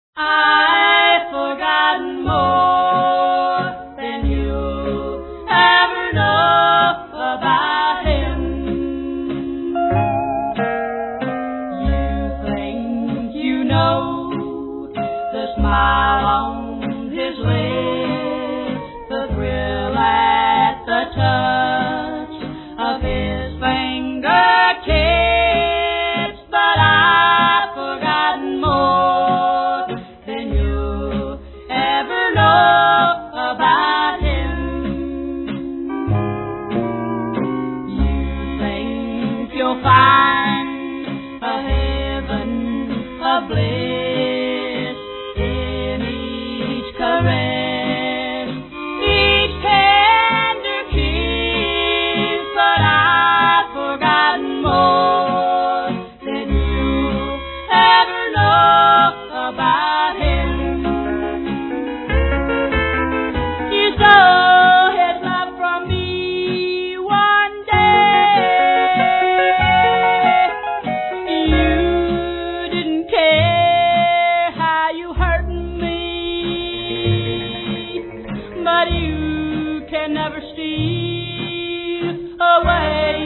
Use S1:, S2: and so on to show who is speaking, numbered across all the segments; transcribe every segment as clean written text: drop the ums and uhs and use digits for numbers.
S1: I've forgotten more than you ever know about him. You think you know the smile on his lips, the thrill at the touch of his fingertips, but I've forgotten more than you ever know about him. You think you'll find a heaven of bliss in each caress, each tender kiss, but I've forgotten more than you ever know about him. You stole his love from me one day. You didn't care how you hurt me, but you can never steal away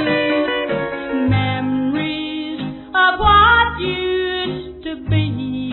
S1: memories of what used to be.